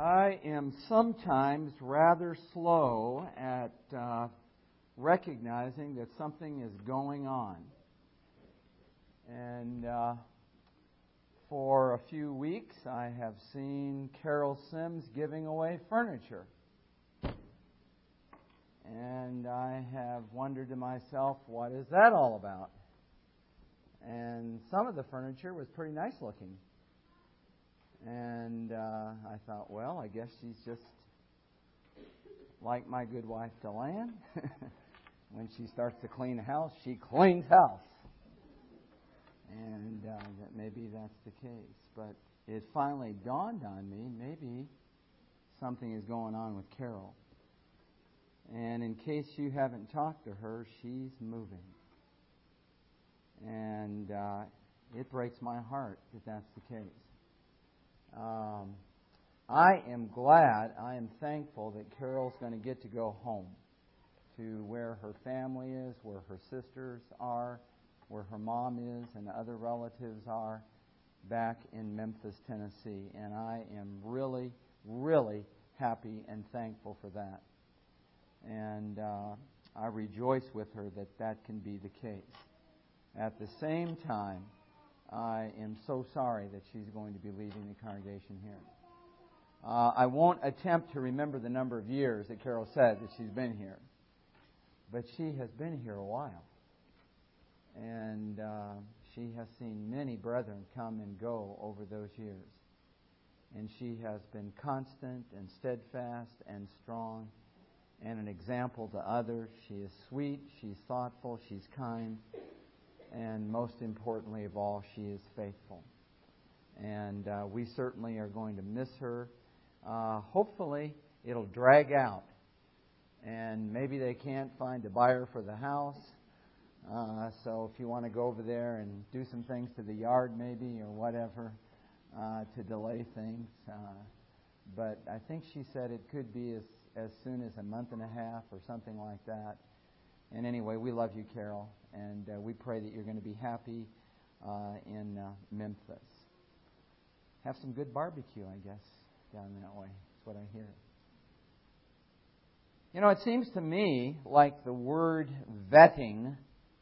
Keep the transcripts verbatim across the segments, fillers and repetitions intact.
I am sometimes rather slow at uh, recognizing that something is going on. And uh, for a few weeks, I have seen Carol Sims giving away furniture. And I have wondered to myself, what is that all about? And some of the furniture was pretty nice looking. And uh, I thought, well, I guess she's just like my good wife, Delanne. When she starts to clean a house, she cleans house. And uh, that maybe that's the case. But it finally dawned on me, maybe something is going on with Carol. And in case you haven't talked to her, she's moving. And uh, it breaks my heart that that's the case. Um, I am glad, I am thankful that Carol's going to get to go home to where her family is, where her sisters are, where her mom is and other relatives are back in Memphis, Tennessee. And I am really, really happy and thankful for that. And uh, I rejoice with her that that can be the case. At the same time, I am so sorry that she's going to be leaving the congregation here. Uh, I won't attempt to remember the number of years that Carol said that she's been here. But she has been here a while. And uh, she has seen many brethren come and go over those years. And she has been constant and steadfast and strong and an example to others. She is sweet, she's thoughtful, she's kind. And most importantly of all, she is faithful. And uh, we certainly are going to miss her. Uh, hopefully, it'll drag out. And maybe they can't find a buyer for the house. Uh, so if you want to go over there and do some things to the yard maybe or whatever uh, to delay things. Uh, but I think she said it could be as, as soon as a month and a half or something like that. And anyway, we love you, Carol. And uh, we pray that you're going to be happy uh, in uh, Memphis. Have some good barbecue, I guess, down that way. That's what I hear. You know, it seems to me like the word vetting,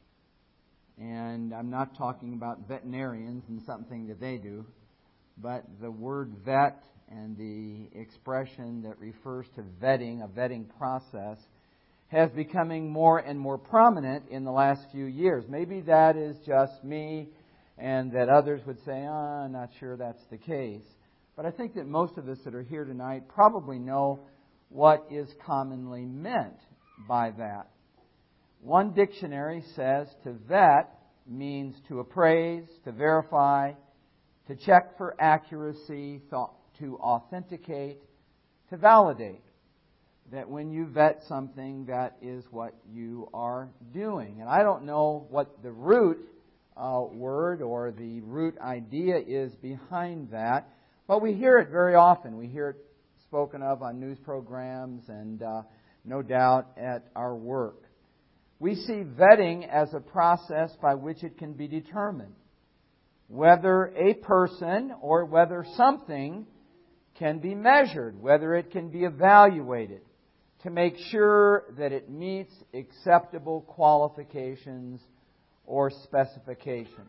and I'm not talking about veterinarians and something that they do, but the word vet and the expression that refers to vetting, a vetting process, has becoming more and more prominent in the last few years. Maybe that is just me, and that others would say, oh, I'm not sure that's the case. But I think that most of us that are here tonight probably know what is commonly meant by that. One dictionary says to vet means to appraise, to verify, to check for accuracy, to authenticate, to validate. That when you vet something, that is what you are doing. And I don't know what the root uh, word or the root idea is behind that, but we hear it very often. We hear it spoken of on news programs and uh, no doubt at our work. We see vetting as a process by which it can be determined whether a person or whether something can be measured, whether it can be evaluated, to make sure that it meets acceptable qualifications or specifications.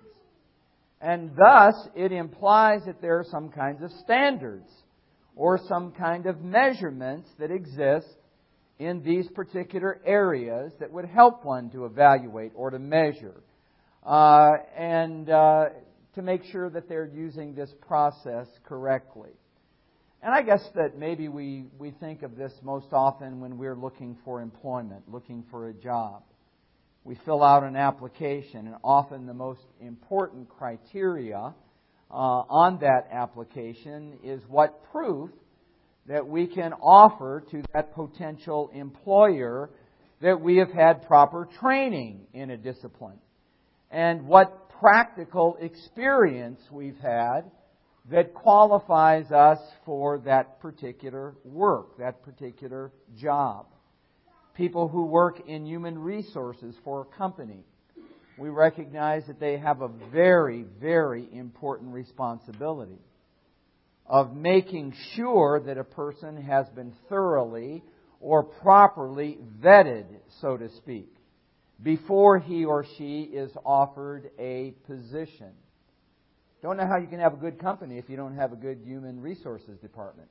And thus, it implies that there are some kinds of standards or some kind of measurements that exist in these particular areas that would help one to evaluate or to measure uh, and uh, to make sure that they're using this process correctly. And I guess that maybe we, we think of this most often when we're looking for employment, looking for a job. We fill out an application, and often the most important criteria uh, on that application is what proof that we can offer to that potential employer that we have had proper training in a discipline, and what practical experience we've had that qualifies us for that particular work, that particular job. People who work in human resources for a company, we recognize that they have a very, very important responsibility. of making sure that a person has been thoroughly or properly vetted, so to speak, before he or she is offered a position. Don't know how you can have a good company if you don't have a good human resources department.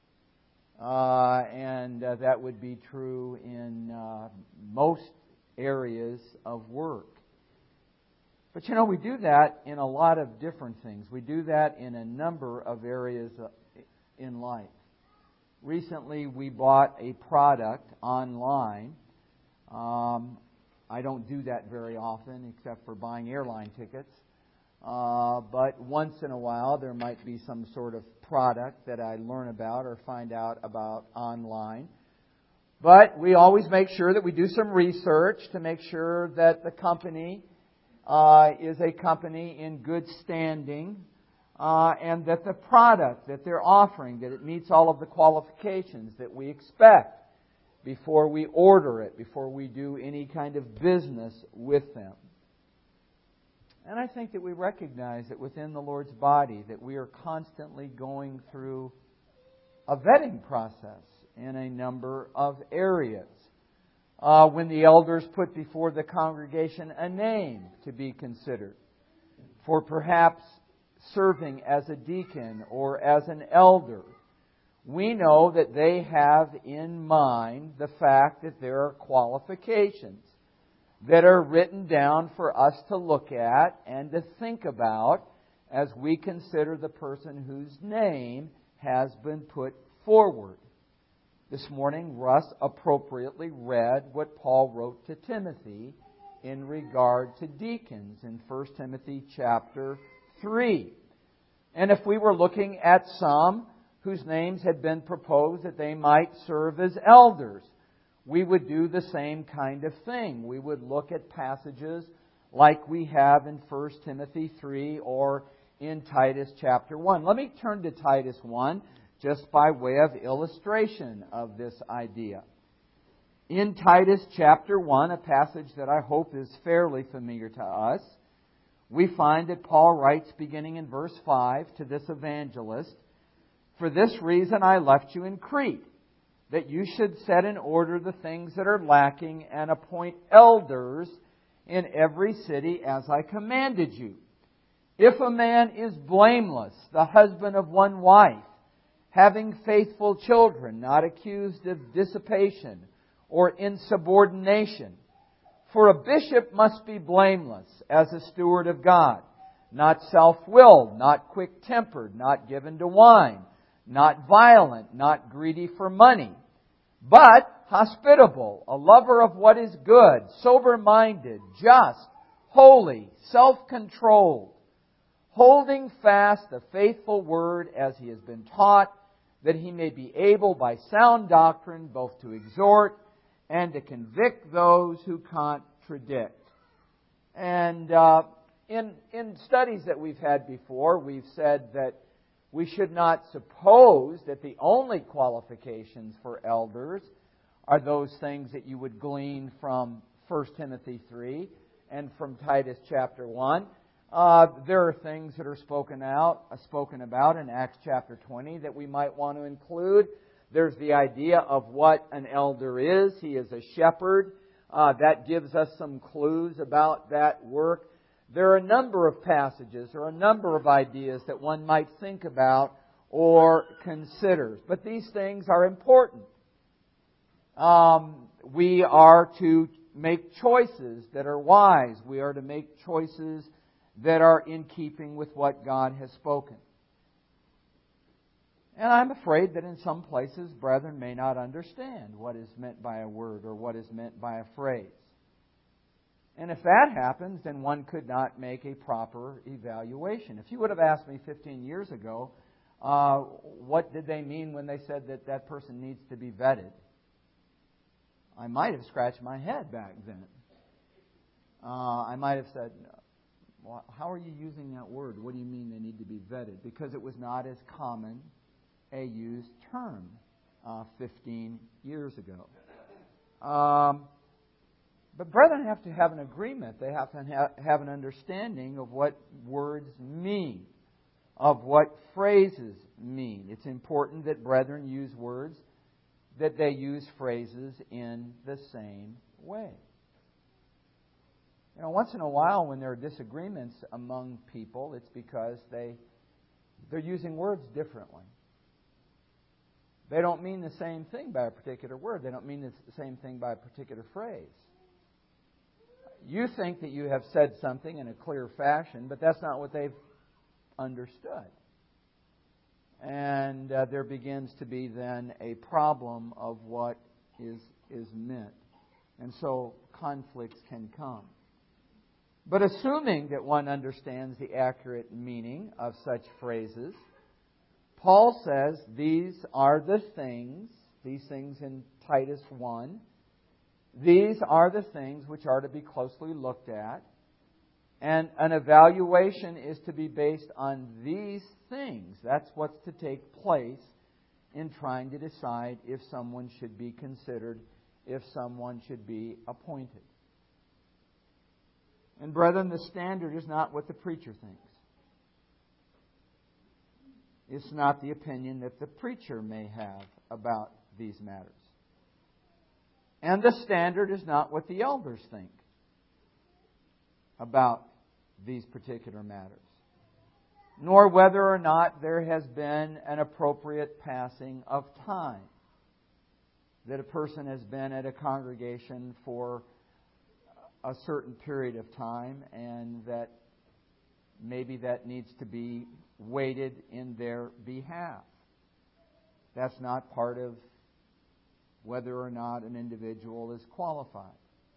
Uh, and uh, that would be true in uh, most areas of work. But you know, we do that in a lot of different things. We do that in a number of areas in life. Recently, we bought a product online. Um, I don't do that very often, except for buying airline tickets. Uh, but once in a while, there might be some sort of product that I learn about or find out about online. But we always make sure that we do some research to make sure that the company uh, is a company in good standing, uh, and that the product that they're offering, that it meets all of the qualifications that we expect before we order it, before we do any kind of business with them. And I think that we recognize that within the Lord's body that we are constantly going through a vetting process in a number of areas. Uh, when the elders put before the congregation a name to be considered for perhaps serving as a deacon or as an elder, we know that they have in mind the fact that there are qualifications that are written down for us to look at and to think about as we consider the person whose name has been put forward. This morning, Russ appropriately read what Paul wrote to Timothy in regard to deacons in First Timothy chapter three. And if we were looking at some whose names had been proposed that they might serve as elders, we would do the same kind of thing. We would look at passages like we have in First Timothy three or in Titus chapter one. Let me turn to Titus one just by way of illustration of this idea. In Titus chapter one, a passage that I hope is fairly familiar to us, we find that Paul writes, beginning in verse five, to this evangelist, "For this reason I left you in Crete, that you should set in order the things that are lacking and appoint elders in every city as I commanded you. If a man is blameless, the husband of one wife, having faithful children, not accused of dissipation or insubordination. For a bishop must be blameless as a steward of God, not self-willed, not quick-tempered, not given to wine, not violent, not greedy for money, but hospitable, a lover of what is good, sober-minded, just, holy, self-controlled, holding fast the faithful word as he has been taught, that he may be able by sound doctrine both to exhort and to convict those who contradict." And uh, in, in studies that we've had before, we've said that we should not suppose that the only qualifications for elders are those things that you would glean from First Timothy three and from Titus chapter one. Uh, there are things that are spoken out, uh, spoken about in Acts chapter twenty that we might want to include. There's the idea of what an elder is. He is a shepherd. Uh, that gives us some clues about that work. There are a number of passages or a number of ideas that one might think about or consider. But these things are important. Um, we are to make choices that are wise. We are to make choices that are in keeping with what God has spoken. And I'm afraid that in some places, brethren may not understand what is meant by a word or what is meant by a phrase. And if that happens, then one could not make a proper evaluation. If you would have asked me fifteen years ago, uh, what did they mean when they said that that person needs to be vetted? I might have scratched my head back then. Uh, I might have said, well, how are you using that word? What do you mean they need to be vetted? Because it was not as common a used term uh, fifteen years ago. Um, but brethren have to have an agreement. They have to ha- have an understanding of what words mean. of what phrases mean. It's important that brethren use words, that they use phrases in the same way. You know, once in a while when there are disagreements among people, it's because they, they're using words differently. They don't mean the same thing by a particular word. They don't mean the same thing by a particular phrase. You think that you have said something in a clear fashion, but that's not what they've understood. And uh, there begins to be then a problem of what is, is meant. And so conflicts can come. But assuming that one understands the accurate meaning of such phrases, Paul says these are the things, these things in Titus one, these are the things which are to be closely looked at. And an evaluation is to be based on these things. That's what's to take place in trying to decide if someone should be considered, if someone should be appointed. And brethren, the standard is not what the preacher thinks. It's not the opinion that the preacher may have about these matters. And the standard is not what the elders think about these particular matters, nor whether or not there has been an appropriate passing of time, that a person has been at a congregation for a certain period of time and that maybe that needs to be weighted in their behalf. That's not part of whether or not an individual is qualified.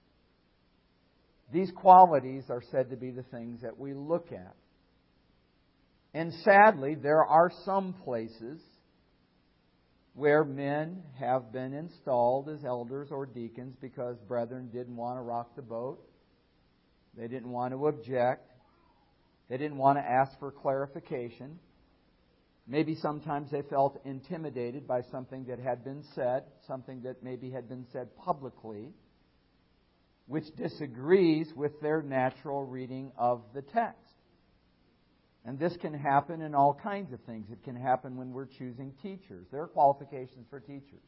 These qualities are said to be the things that we look at. And sadly, there are some places where men have been installed as elders or deacons because brethren didn't want to rock the boat. They didn't want to object. They didn't want to ask for clarification. Maybe sometimes they felt intimidated by something that had been said, something that maybe had been said publicly, which disagrees with their natural reading of the text. And this can happen in all kinds of things. It can happen when we're choosing teachers. There are qualifications for teachers.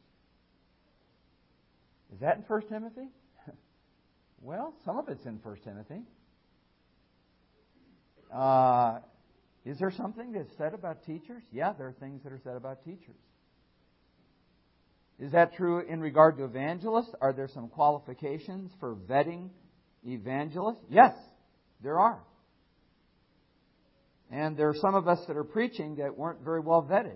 Is that in First Timothy? Well, some of it's in First Timothy. Uh, is there something that's said about teachers? Yeah, there are things that are said about teachers. Is that true in regard to evangelists? Are there some qualifications for vetting evangelists? Yes, there are. And there are some of us that are preaching that weren't very well vetted.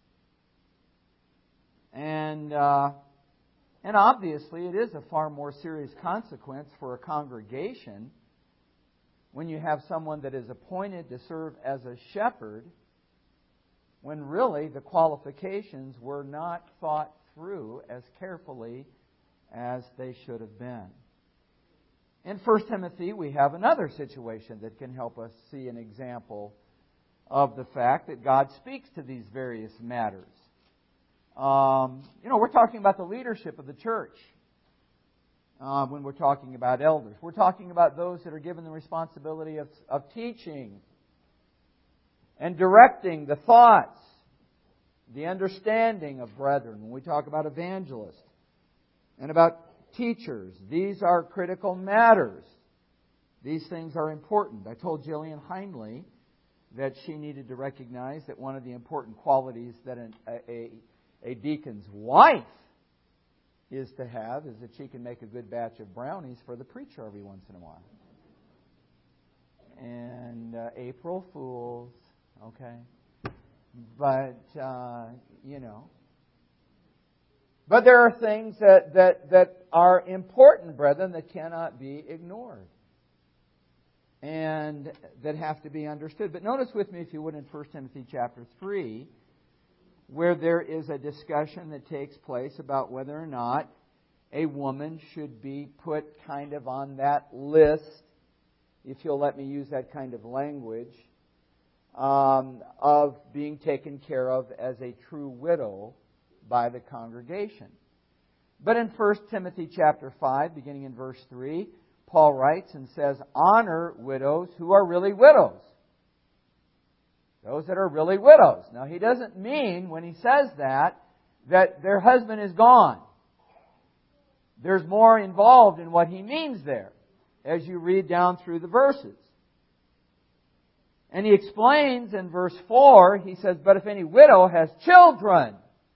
And uh, and obviously it is a far more serious consequence for a congregation when you have someone that is appointed to serve as a shepherd when really the qualifications were not thought through as carefully as they should have been. In First Timothy, we have another situation that can help us see an example of the fact that God speaks to these various matters. Um, you know, we're talking about the leadership of the church uh, when we're talking about elders. We're talking about those that are given the responsibility of, of teaching and directing the thoughts, the understanding of brethren. When we talk about evangelists and about teachers, these are critical matters. These things are important. I told Jillian Heinley that she needed to recognize that one of the important qualities that an, a, a deacon's wife is to have is that she can make a good batch of brownies for the preacher every once in a while. And uh, April Fools, okay? But, uh, you know. But there are things that, that, that are important, brethren, that cannot be ignored. And that have to be understood. But notice with me, if you would, in First Timothy chapter three, where there is a discussion that takes place about whether or not a woman should be put kind of on that list, if you'll let me use that kind of language, um, of being taken care of as a true widow by the congregation. But in First Timothy chapter five, beginning in verse three, Paul writes and says, honor widows who are really widows. Those that are really widows. Now, he doesn't mean, when he says that, that their husband is gone. There's more involved in what he means there, as you read down through the verses. And he explains in verse four, he says, "But if any widow has children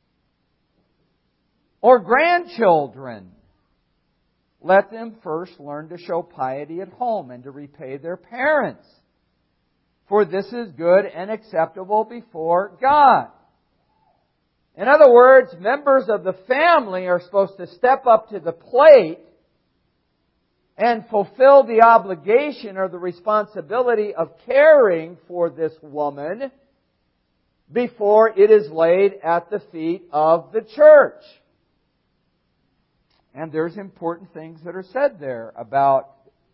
or grandchildren, let them first learn to show piety at home and to repay their parents. For this is good and acceptable before God." In other words, members of the family are supposed to step up to the plate and fulfill the obligation or the responsibility of caring for this woman before it is laid at the feet of the church. And there's important things that are said there about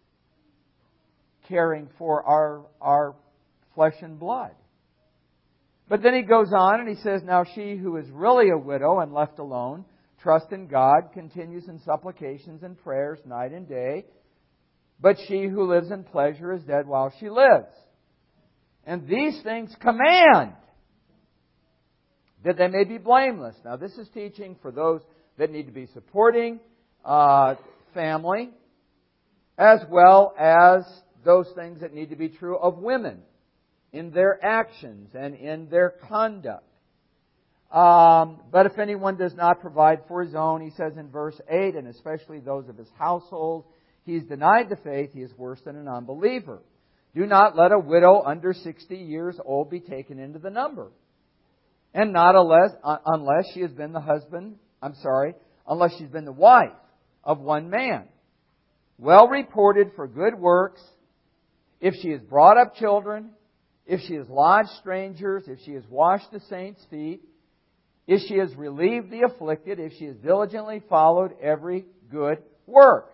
caring for our, our flesh and blood. But then he goes on and he says, "Now she who is really a widow and left alone, trusts in God, continues in supplications and prayers night and day. But she who lives in pleasure is dead while she lives. And these things command, that they may be blameless." Now this is teaching for those that need to be supporting uh, family, as well as those things that need to be true of women in their actions and in their conduct. Um, but if anyone does not provide for his own, he says in verse eight, and especially those of his household, he is denied the faith, he is worse than an unbeliever. Do not let a widow under sixty years old be taken into the number. And not unless, uh, unless she has been the husband, I'm sorry, unless she's been the wife of one man, well reported for good works, if she has brought up children, if she has lodged strangers, if she has washed the saints' feet, if she has relieved the afflicted, if she has diligently followed every good work.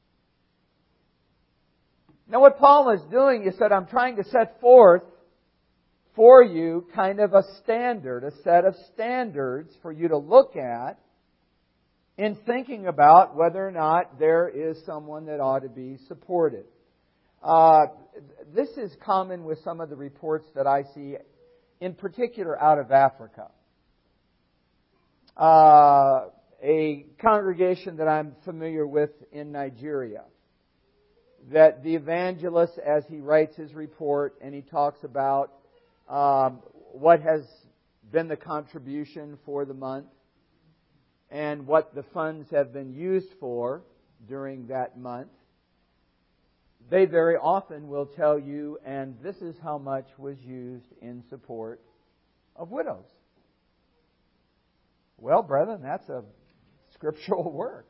Now what Paul is doing is that I'm trying to set forth for you kind of a standard, a set of standards for you to look at in thinking about whether or not there is someone that ought to be supported. Uh, this is common with some of the reports that I see, in particular out of Africa. Uh, a congregation that I'm familiar with in Nigeria, that the evangelist, as he writes his report, and he talks about um, what has been the contribution for the month and what the funds have been used for during that month, they very often will tell you, and this is how much was used in support of widows. Well, brethren, that's a scriptural work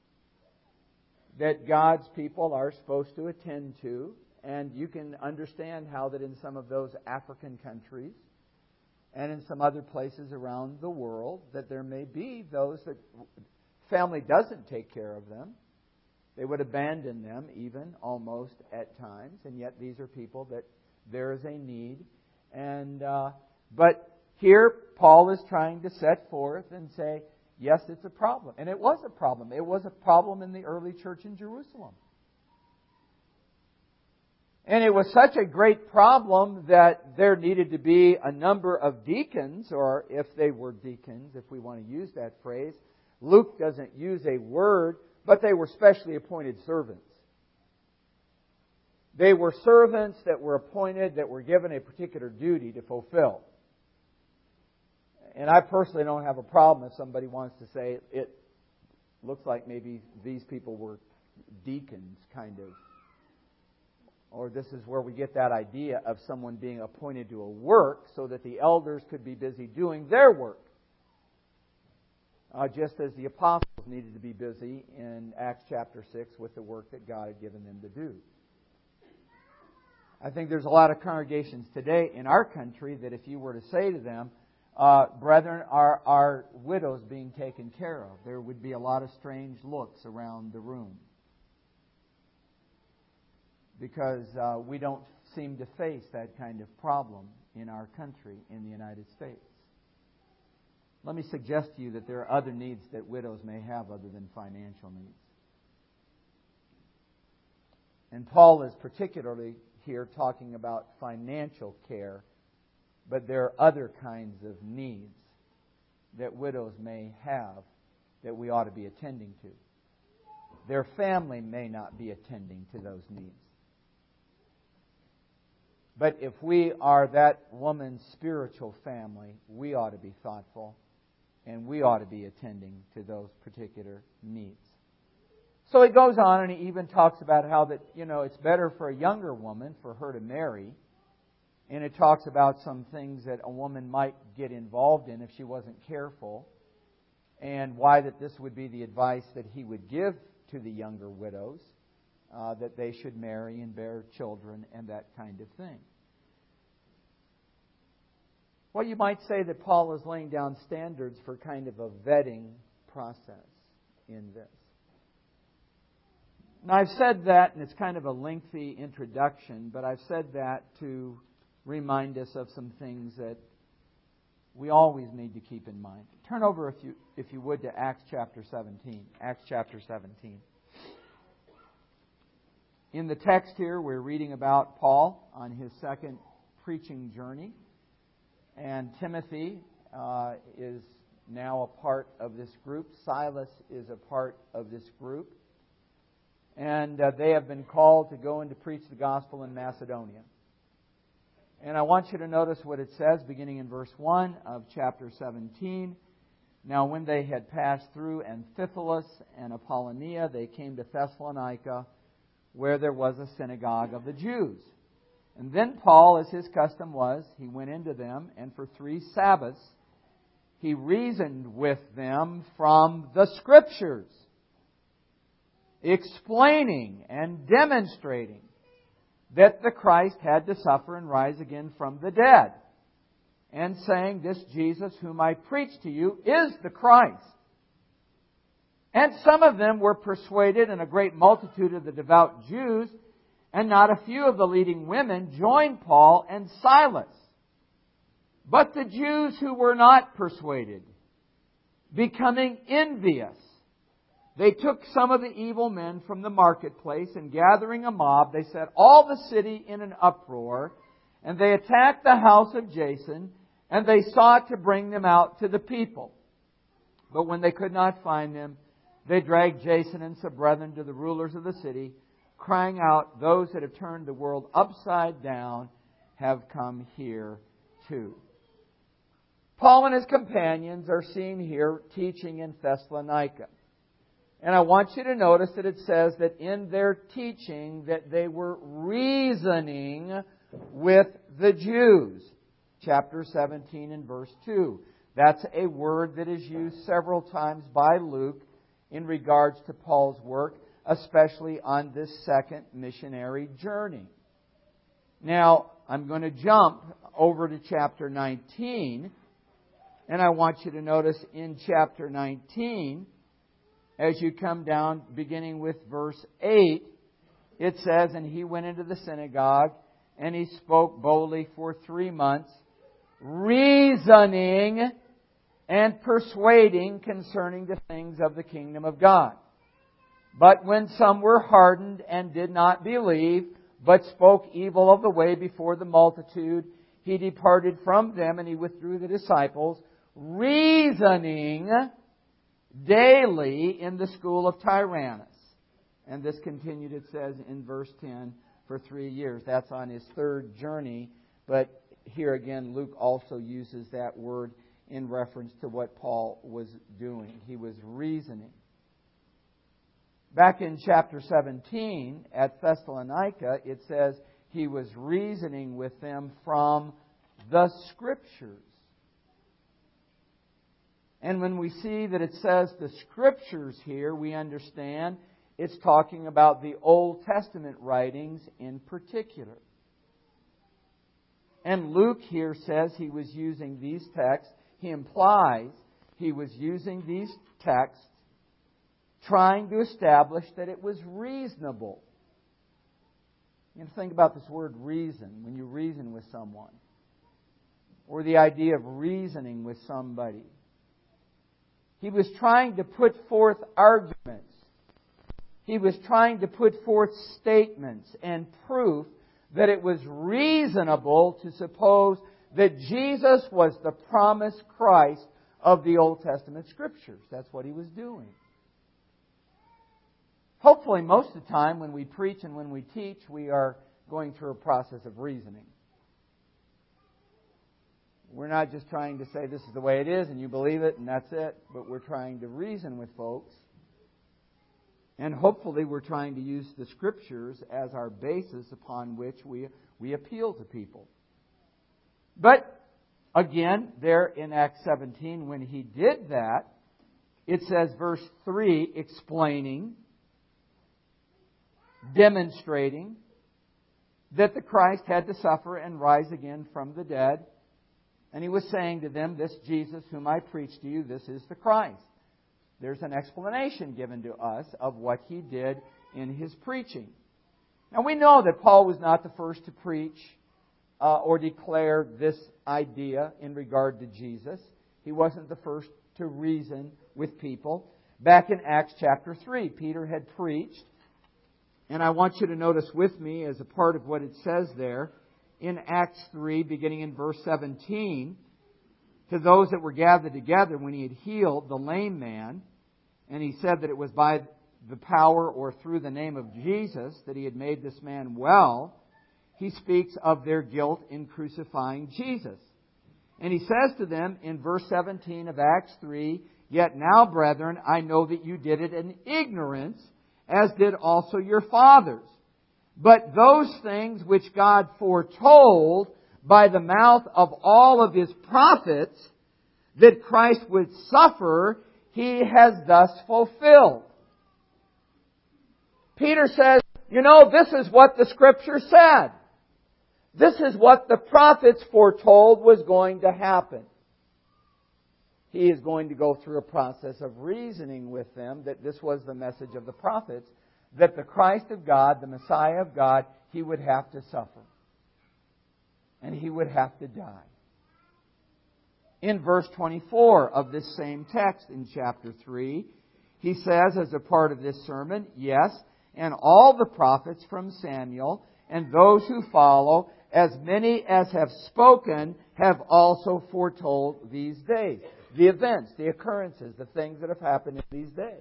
that God's people are supposed to attend to. And you can understand how that in some of those African countries and in some other places around the world that there may be those that family doesn't take care of them. They would abandon them even almost at times. And yet these are people that there is a need. And uh, but here Paul is trying to set forth and say, yes, it's a problem. And it was a problem. It was a problem in the early church in Jerusalem. And it was such a great problem that there needed to be a number of deacons, or if they were deacons, if we want to use that phrase. Luke doesn't use a word, but they were specially appointed servants. They were servants that were appointed, that were given a particular duty to fulfill. And I personally don't have a problem if somebody wants to say it looks like maybe these people were deacons, kind of. Or this is where we get that idea of someone being appointed to a work so that the elders could be busy doing their work. Uh, just as the apostles needed to be busy in Acts chapter six with the work that God had given them to do. I think there's a lot of congregations today in our country that if you were to say to them, uh, brethren, are our widows being taken care of? There would be a lot of strange looks around the room. Because uh, we don't seem to face that kind of problem in our country, in the United States. Let me suggest to you that there are other needs that widows may have other than financial needs. And Paul is particularly here talking about financial care But there are other kinds of needs that widows may have that we ought to be attending to. Their family may not be attending to those needs. But if we are that woman's spiritual family, we ought to be thoughtful and we ought to be attending to those particular needs. So he goes on and he even talks about how that, you know, it's better for a younger woman for her to marry. And it talks about some things that a woman might get involved in if she wasn't careful. And why that this would be the advice that he would give to the younger widows. Uh, that they should marry and bear children and that kind of thing. Well, you might say that Paul is laying down standards for kind of a vetting process in this. Now, I've said that, and it's kind of a lengthy introduction, but I've said that to remind us of some things that we always need to keep in mind. Turn over, if you, if you would, to Acts chapter seventeen. Acts chapter seventeen. In the text here, we're reading about Paul on his second preaching journey. And Timothy uh, is now a part of this group. Silas is a part of this group. And uh, they have been called to go and to preach the gospel in Macedonia. And I want you to notice what it says, beginning in verse one of chapter seventeen. Now when they had passed through Amphipolis and Apollonia, they came to Thessalonica, where there was a synagogue of the Jews. And then Paul, as his custom was, he went into them, and for three Sabbaths he reasoned with them from the Scriptures, explaining and demonstrating that the Christ had to suffer and rise again from the dead, and saying, this Jesus whom I preach to you is the Christ. And some of them were persuaded, and a great multitude of the devout Jews, and not a few of the leading women joined Paul and Silas. But the Jews who were not persuaded, becoming envious, they took some of the evil men from the marketplace, and gathering a mob, they set all the city in an uproar, and they attacked the house of Jason, and they sought to bring them out to the people. But when they could not find them, they dragged Jason and some brethren to the rulers of the city, crying out, those that have turned the world upside down have come here too. Paul and his companions are seen here teaching in Thessalonica. And I want you to notice that it says that in their teaching that they were reasoning with the Jews. Chapter seventeen and verse two. That's a word that is used several times by Luke in regards to Paul's work, especially on this second missionary journey. Now, I'm going to jump over to chapter nineteen, and I want you to notice in chapter nineteen, as you come down, beginning with verse eight, it says, and he went into the synagogue, and he spoke boldly for three months, reasoning and persuading concerning the things of the kingdom of God. But when some were hardened and did not believe, but spoke evil of the way before the multitude, he departed from them, and he withdrew the disciples, reasoning daily in the school of Tyrannus. And this continued, it says in verse ten, for three years. That's on his third journey. But here again, Luke also uses that word in reference to what Paul was doing. He was reasoning. Back in chapter seventeen, at Thessalonica, it says he was reasoning with them from the Scriptures. And when we see that it says the Scriptures here, we understand it's talking about the Old Testament writings in particular. And Luke here says he was using these texts. He implies he was using these texts trying to establish that it was reasonable. You know, think about this word reason when you reason with someone, or the idea of reasoning with somebody. He was trying to put forth arguments. He was trying to put forth statements and proof that it was reasonable to suppose that Jesus was the promised Christ of the Old Testament Scriptures. That's what he was doing. Hopefully, most of the time when we preach and when we teach, we are going through a process of reasoning. We're not just trying to say this is the way it is and you believe it and that's it, but we're trying to reason with folks. And hopefully we're trying to use the Scriptures as our basis upon which we, we appeal to people. But again, there in Acts seventeen, when he did that, it says, verse three, explaining, demonstrating that the Christ had to suffer and rise again from the dead. And he was saying to them, this Jesus whom I preach to you, this is the Christ. There's an explanation given to us of what he did in his preaching. Now we know that Paul was not the first to preach uh, or declare this idea in regard to Jesus. He wasn't the first to reason with people. Back in Acts chapter three, Peter had preached. And I want you to notice with me as a part of what it says there in Acts three, beginning in verse seventeen, to those that were gathered together when he had healed the lame man, and he said that it was by the power or through the name of Jesus that he had made this man well, he speaks of their guilt in crucifying Jesus. And he says to them in verse seventeen of Acts three, yet now, brethren, I know that you did it in ignorance, as did also your fathers. But those things which God foretold by the mouth of all of His prophets that Christ would suffer, He has thus fulfilled. Peter says, you know, this is what the Scripture said. This is what the prophets foretold was going to happen. He is going to go through a process of reasoning with them that this was the message of the prophets, that the Christ of God, the Messiah of God, He would have to suffer. And He would have to die. In verse twenty-four of this same text in chapter three, he says as a part of this sermon, yes, and all the prophets from Samuel and those who follow, as many as have spoken, have also foretold these days. The events, the occurrences, the things that have happened in these days.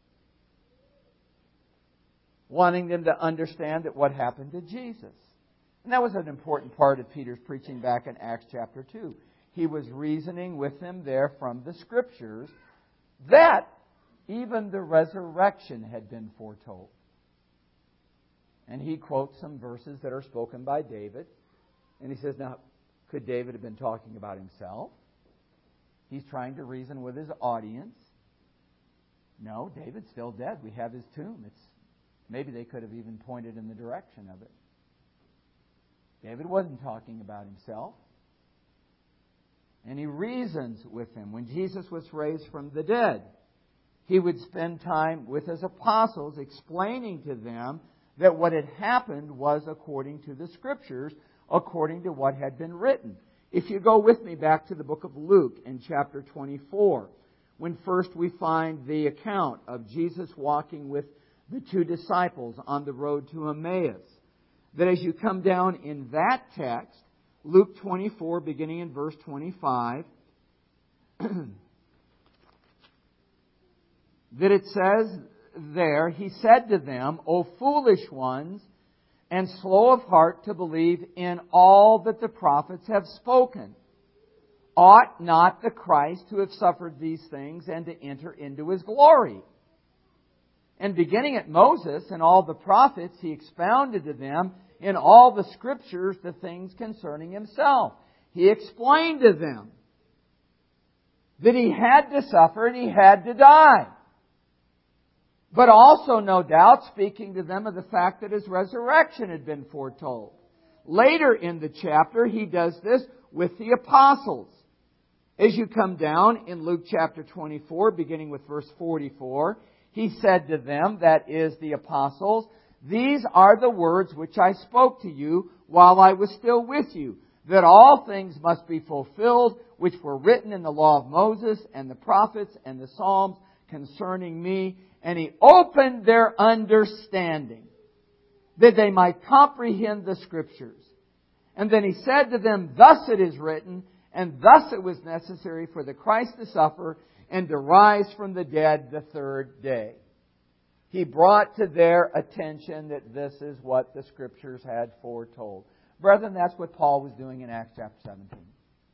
Wanting them to understand that what happened to Jesus. And that was an important part of Peter's preaching back in Acts chapter two. He was reasoning with them there from the Scriptures that even the resurrection had been foretold. And he quotes some verses that are spoken by David. And he says, now, could David have been talking about himself? He's trying to reason with his audience. No, David's still dead. We have his tomb. It's maybe they could have even pointed in the direction of it. David wasn't talking about himself. And he reasons with him. When Jesus was raised from the dead, he would spend time with his apostles explaining to them that what had happened was according to the Scriptures, according to what had been written. If you go with me back to the book of Luke in chapter twenty-four, when first we find the account of Jesus walking with the two disciples on the road to Emmaus, that as you come down in that text, Luke twenty-four, beginning in verse twenty-five, that it says there, He said to them, O foolish ones, and slow of heart to believe in all that the prophets have spoken. Ought not the Christ to have suffered these things and to enter into His glory? And beginning at Moses and all the prophets, He expounded to them in all the Scriptures the things concerning Himself. He explained to them that He had to suffer and He had to die. But also, no doubt, speaking to them of the fact that His resurrection had been foretold. Later in the chapter, He does this with the apostles. As you come down in Luke chapter twenty-four, beginning with verse forty-four, He said to them, that is the apostles, these are the words which I spoke to you while I was still with you, that all things must be fulfilled which were written in the law of Moses and the prophets and the Psalms concerning me. And He opened their understanding that they might comprehend the Scriptures. And then he said to them, thus it is written, and thus it was necessary for the Christ to suffer and to rise from the dead the third day. He brought to their attention that this is what the Scriptures had foretold. Brethren, that's what Paul was doing in Acts chapter seventeen.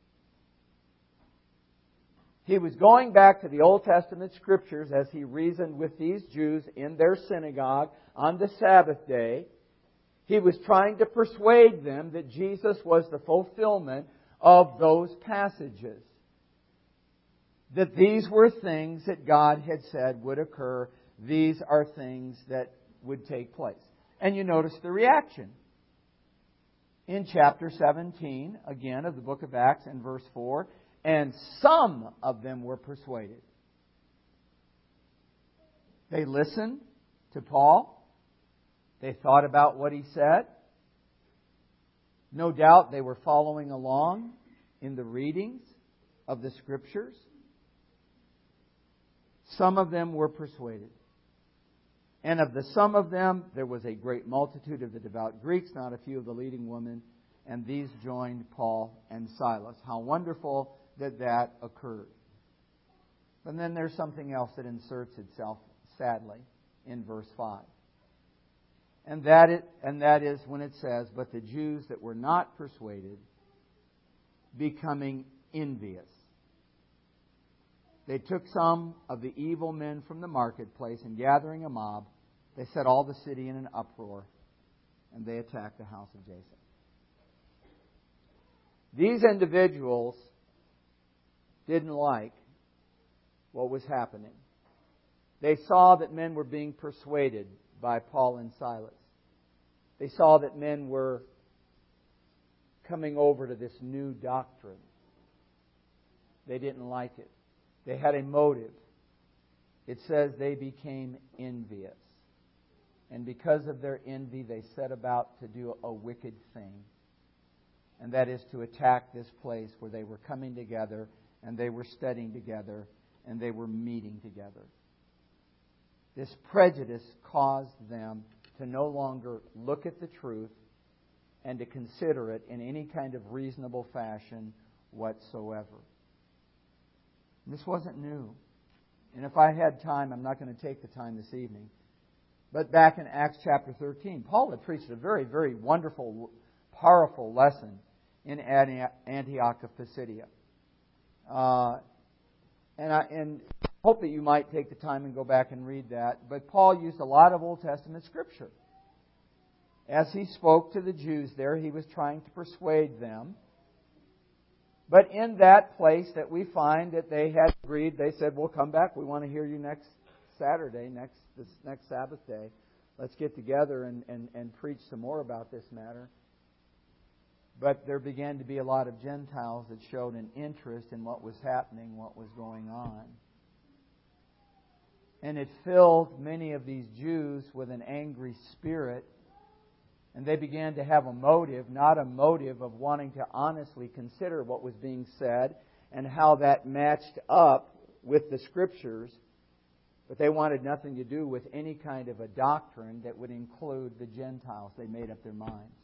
He was going back to the Old Testament Scriptures as he reasoned with these Jews in their synagogue on the Sabbath day. He was trying to persuade them that Jesus was the fulfillment of those passages. That these were things that God had said would occur. These are things that would take place. And you notice the reaction. In chapter seventeen, again, of the book of Acts, and verse four, and some of them were persuaded. They listened to Paul. They thought about what he said. No doubt they were following along in the readings of the Scriptures. Some of them were persuaded. And of the some of them, there was a great multitude of the devout Greeks, not a few of the leading women, and these joined Paul and Silas. How wonderful that that occurred. But then there's something else that inserts itself, sadly, in verse five. And that, it, and that is when it says, but the Jews that were not persuaded, becoming envious. They took some of the evil men from the marketplace, and gathering a mob, they set all the city in an uproar, and they attacked the house of Jason. These individuals didn't like what was happening. They saw that men were being persuaded by Paul and Silas. They saw that men were coming over to this new doctrine. They didn't like it. They had a motive. It says they became envious. And because of their envy, they set about to do a wicked thing. And that is to attack this place where they were coming together, and they were studying together, and they were meeting together. This prejudice caused them to no longer look at the truth and to consider it in any kind of reasonable fashion whatsoever. This wasn't new. And if I had time, I'm not going to take the time this evening. But back in Acts chapter thirteen, Paul had preached a very, very wonderful, powerful lesson in Antioch of Pisidia. Uh, and I and hope that you might take the time and go back and read that. But Paul used a lot of Old Testament Scripture. As he spoke to the Jews there, he was trying to persuade them. But in that place that we find that they had agreed, they said, we'll come back. We want to hear you next Saturday, next this next Sabbath day. Let's get together and, and, and preach some more about this matter. But there began to be a lot of Gentiles that showed an interest in what was happening, what was going on. And it filled many of these Jews with an angry spirit. And they began to have a motive, not a motive of wanting to honestly consider what was being said and how that matched up with the Scriptures. But they wanted nothing to do with any kind of a doctrine that would include the Gentiles. They made up their minds.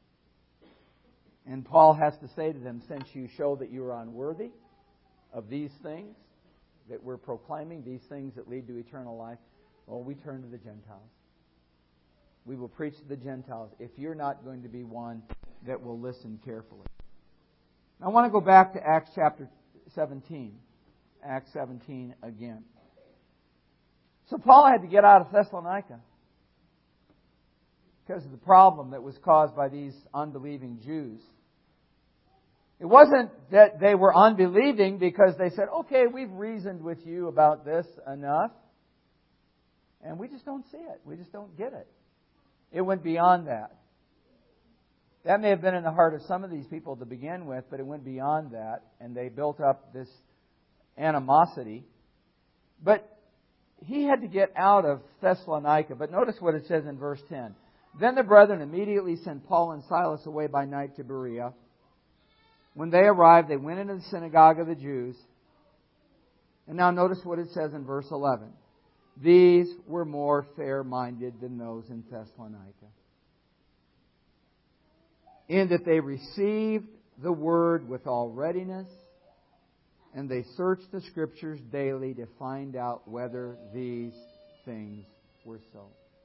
And Paul has to say to them, since you show that you are unworthy of these things that we're proclaiming, these things that lead to eternal life, well, we turn to the Gentiles. We will preach to the Gentiles if you're not going to be one that will listen carefully. I want to go back to Acts chapter seventeen. Acts seventeen again. So Paul had to get out of Thessalonica because of the problem that was caused by these unbelieving Jews. It wasn't that they were unbelieving because they said, okay, we've reasoned with you about this enough, and we just don't see it. We just don't get it. It went beyond that. That may have been in the heart of some of these people to begin with, but it went beyond that, and they built up this animosity. But he had to get out of Thessalonica. But notice what it says in verse ten. Then the brethren immediately sent Paul and Silas away by night to Berea. When they arrived, they went into the synagogue of the Jews. And now notice what it says in verse eleven. These were more fair-minded than those in Thessalonica. in that they received the Word with all readiness, and they searched the Scriptures daily to find out whether these things were so.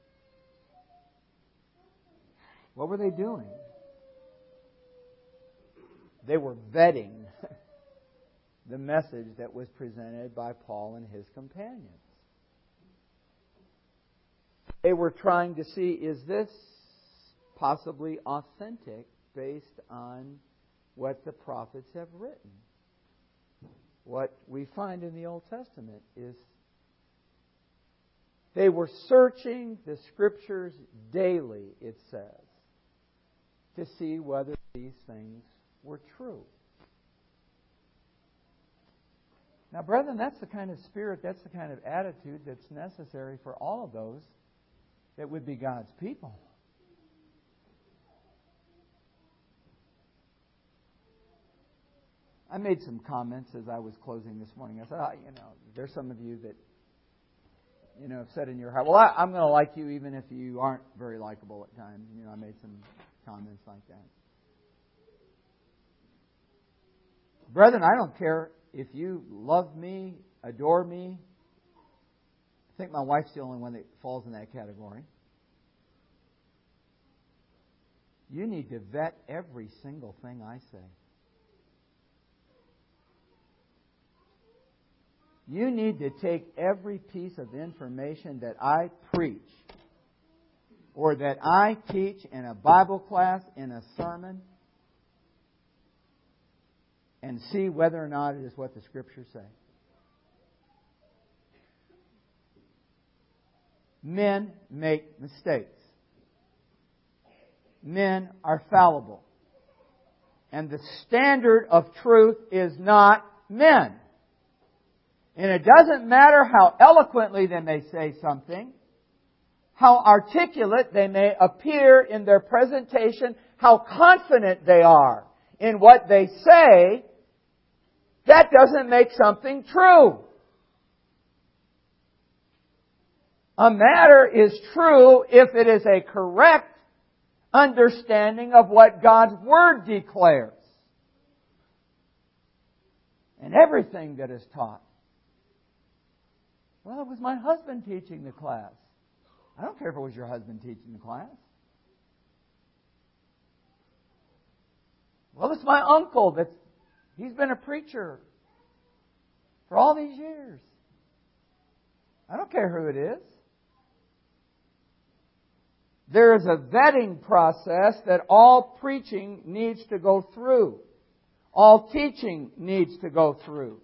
What were they doing? They were vetting the message that was presented by Paul and his companions. They were trying to see, is this possibly authentic based on what the prophets have written? What we find in the Old Testament is they were searching the Scriptures daily, it says, to see whether these things were true. Now, brethren, that's the kind of spirit, that's the kind of attitude that's necessary for all of those that would be God's people. I made some comments as I was closing this morning. I thought, oh, you know, there's some of you that, you know, have said in your heart, well, I, I'm going to like you even if you aren't very likable at times. You know, I made some comments like that. Brethren, I don't care if you love me, adore me. I think my wife's the only one that falls in that category. You need to vet every single thing I say. You need to take every piece of information that I preach or that I teach in a Bible class, in a sermon, and see whether or not it is what the Scriptures say. Men make mistakes. Men are fallible. And the standard of truth is not men. And it doesn't matter how eloquently they may say something, how articulate they may appear in their presentation, how confident they are in what they say, that doesn't make something true. A matter is true if it is a correct understanding of what God's Word declares. And everything that is taught. Well, it was my husband teaching the class. I don't care if it was your husband teaching the class. Well, it's my uncle that's he's been a preacher for all these years. I don't care who it is. There is a vetting process that all preaching needs to go through. All teaching needs to go through.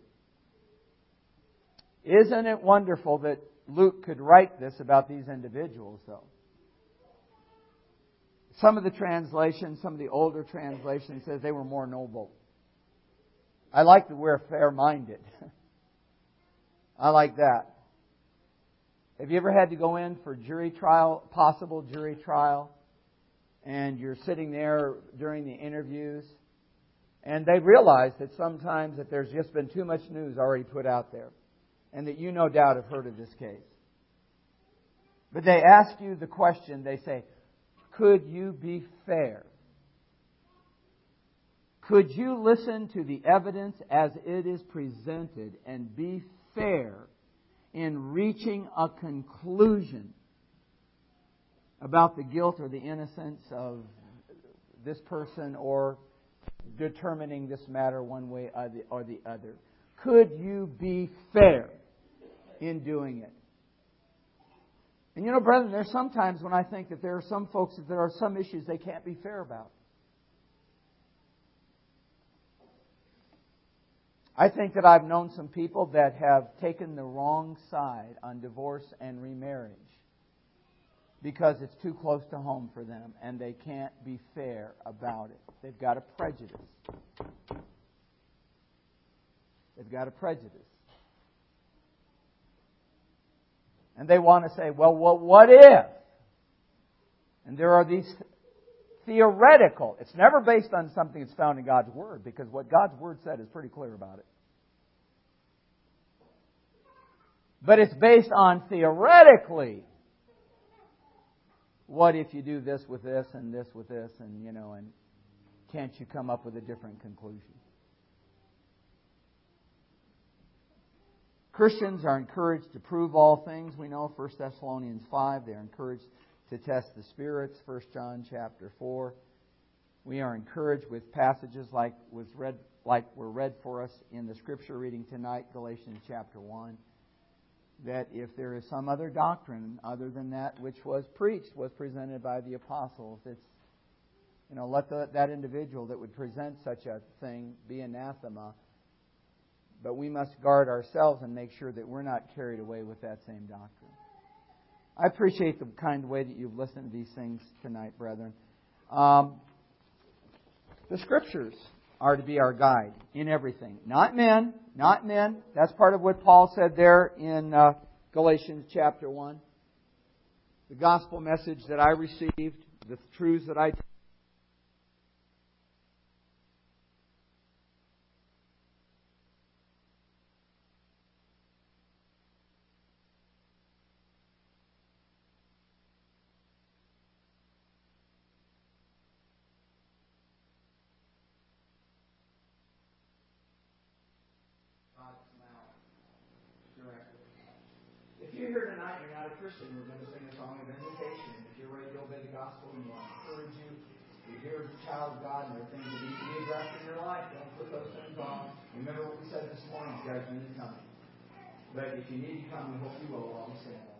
Isn't it wonderful that Luke could write this about these individuals, though? Some of the translations, some of the older translations says they were more noble. I like the word fair-minded. I like that. Have you ever had to go in for jury trial, possible jury trial, and you're sitting there during the interviews, and they realize that sometimes that there's just been too much news already put out there, and that you no doubt have heard of this case. But they ask you the question, they say, could you be fair? Could you listen to the evidence as it is presented and be fair in reaching a conclusion about the guilt or the innocence of this person or determining this matter one way or the other? Could you be fair in doing it? And you know, brethren, there's sometimes when I think that there are some folks that there are some issues they can't be fair about. I think that I've known some people that have taken the wrong side on divorce and remarriage because it's too close to home for them and they can't be fair about it. They've got a prejudice. They've got a prejudice. And they want to say, well, well, what if? And there are these theoretical. It's never based on something that's found in God's Word, because what God's Word said is pretty clear about it. But it's based on theoretically. What if you do this with this and this with this and, you know, and can't you come up with a different conclusion? Christians are encouraged to prove all things. We know First Thessalonians five. They are encouraged to test the spirits, First John chapter four. We are encouraged with passages like was read, like were read for us in the scripture reading tonight, Galatians chapter one, that if there is some other doctrine other than that which was preached, was presented by the apostles, it's, you know, let the, that individual that would present such a thing be anathema. But we must guard ourselves and make sure that we're not carried away with that same doctrine. I appreciate the kind way that you've listened to these things tonight, brethren. Um, the Scriptures are to be our guide in everything. Not men, not men. That's part of what Paul said there in uh, Galatians chapter one. The gospel message that I received, the truths that I If you're here tonight and you're not a Christian, we're going to sing a song of invitation. If you're ready to obey the gospel and we want to encourage you, if you're a child of God and there are things that need to be addressed in your life, don't put those things on. Remember what we said this morning, judgment is coming. But if you need to come, we hope you will while we sing.